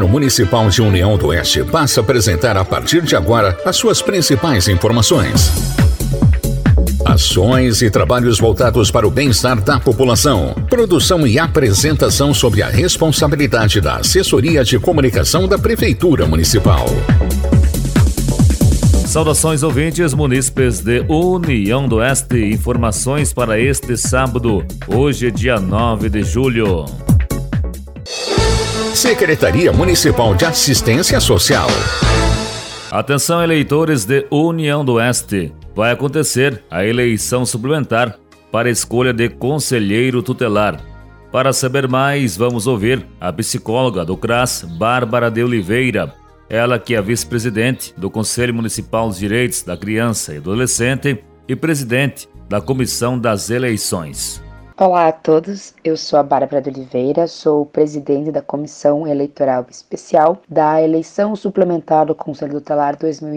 Governo Municipal de União do Oeste passa a apresentar a partir de agora as suas principais informações. Ações e trabalhos voltados para o bem-estar da população. Produção e apresentação sob a responsabilidade da Assessoria de Comunicação da Prefeitura Municipal. Saudações ouvintes munícipes de União do Oeste. Informações para este sábado, hoje dia 9 de julho. Secretaria Municipal de Assistência Social. Atenção, eleitores de União do Oeste. Vai acontecer a eleição suplementar para a escolha de conselheiro tutelar. Para saber mais, vamos ouvir a psicóloga do CRAS, Bárbara de Oliveira. Ela que é vice-presidente do Conselho Municipal dos Direitos da Criança e do Adolescente e presidente da Comissão das Eleições. Olá a todos, eu sou a Bárbara de Oliveira, sou presidente da Comissão Eleitoral Especial da eleição suplementar do Conselho Tutelar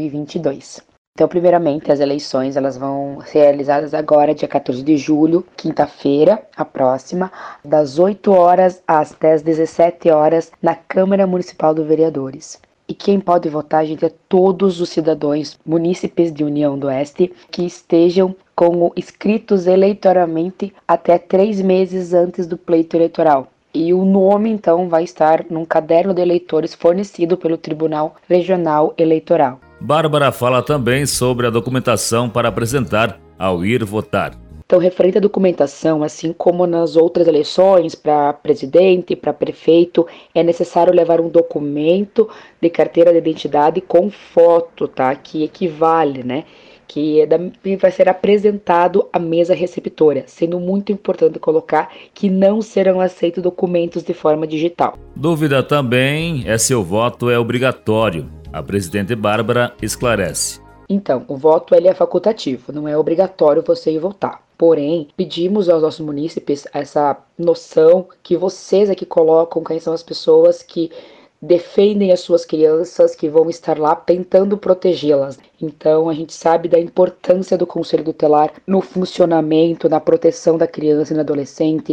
2022. Então, primeiramente, as eleições elas vão ser realizadas agora, dia 14 de julho, quinta-feira, a próxima, das 8 horas até as 17 horas, na Câmara Municipal dos Vereadores. E quem pode votar, gente, é todos os cidadãos munícipes de União do Oeste que estejam como inscritos eleitoralmente até 3 meses antes do pleito eleitoral. E o nome, então, vai estar num caderno de eleitores fornecido pelo Tribunal Regional Eleitoral. Bárbara fala também sobre a documentação para apresentar ao ir votar. Então, referente à documentação, assim como nas outras eleições, para presidente, para prefeito, é necessário levar um documento de carteira de identidade com foto, tá? Que equivale, né? Que vai ser apresentado à mesa receptora, sendo muito importante colocar que não serão aceitos documentos de forma digital. Dúvida também é se o voto é obrigatório. A presidente Bárbara esclarece. Então, o voto ele é facultativo, não é obrigatório você ir votar. Porém, pedimos aos nossos munícipes essa noção que vocês aqui colocam quem são as pessoas que defendem as suas crianças, que vão estar lá tentando protegê-las. Então, a gente sabe da importância do Conselho Tutelar no funcionamento, na proteção da criança e do adolescente,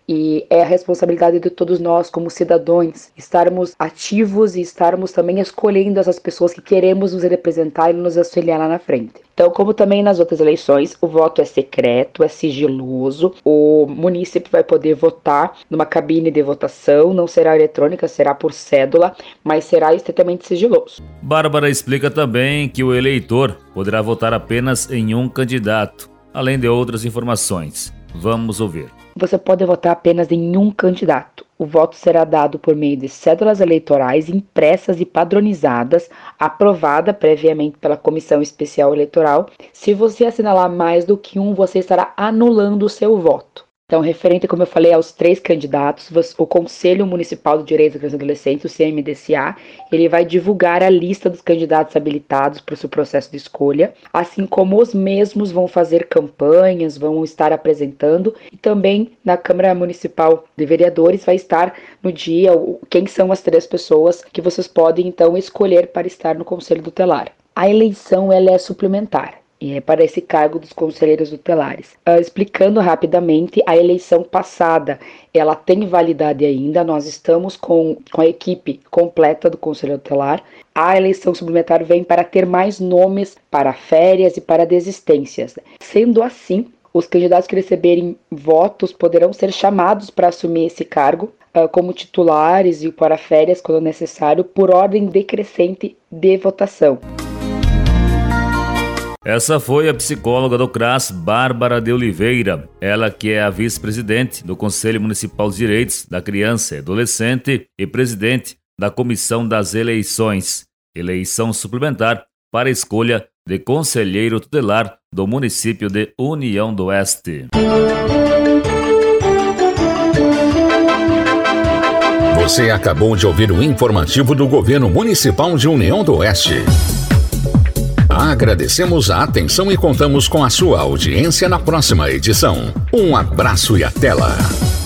e é a responsabilidade de todos nós, como cidadãos, estarmos ativos e estarmos também escolhendo essas pessoas que queremos nos representar e nos auxiliar lá na frente. Então, como também nas outras eleições, o voto é secreto, é sigiloso, o munícipe vai poder votar numa cabine de votação, não será eletrônica, será por cédula, mas será estritamente sigiloso. Bárbara explica também que o eleitor poderá votar apenas em um candidato, além de outras informações. Vamos ouvir. Você pode votar apenas em um candidato. O voto será dado por meio de cédulas eleitorais impressas e padronizadas, aprovada previamente pela Comissão Especial Eleitoral. Se você assinalar mais do que um, você estará anulando o seu voto. Então, referente, como eu falei, aos 3 candidatos, o Conselho Municipal do Direito da Criança e do Adolescente, o CMDCA, ele vai divulgar a lista dos candidatos habilitados para o seu processo de escolha, assim como os mesmos vão fazer campanhas, vão estar apresentando, e também na Câmara Municipal de Vereadores vai estar no dia quem são as 3 pessoas que vocês podem, então, escolher para estar no Conselho Tutelar. A eleição ela é suplementar. Para esse cargo dos conselheiros tutelares. Explicando rapidamente, a eleição passada, ela tem validade ainda, nós estamos com a equipe completa do Conselho Tutelar. A eleição suplementar vem para ter mais nomes para férias e para desistências. Sendo assim, os candidatos que receberem votos poderão ser chamados para assumir esse cargo, como titulares e para férias, quando necessário, por ordem decrescente de votação. Essa foi a psicóloga do CRAS, Bárbara de Oliveira. Ela que é a vice-presidente do Conselho Municipal dos Direitos da Criança e Adolescente e presidente da Comissão das Eleições. Eleição suplementar para a escolha de conselheiro tutelar do município de União do Oeste. Você acabou de ouvir o informativo do Governo Municipal de União do Oeste. Agradecemos a atenção e contamos com a sua audiência na próxima edição. Um abraço e até lá!